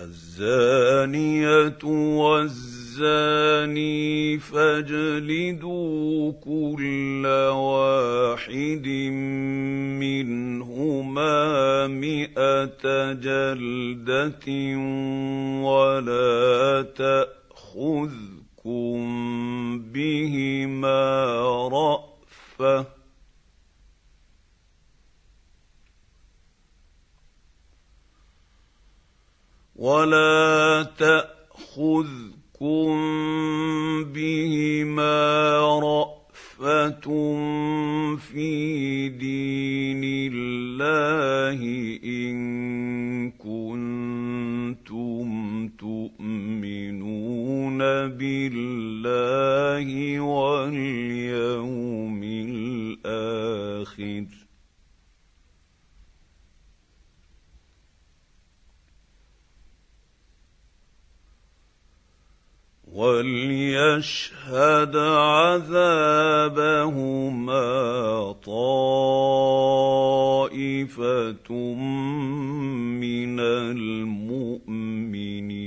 الزانية والزاني فاجلدوا كل واحد منهما 100 جلدة ولا تأخذكم بهما رأفة في دين الله إن كنتم تؤمنون بالله واليوم الآخر وليشهد عذابهما طائفة من المؤمنين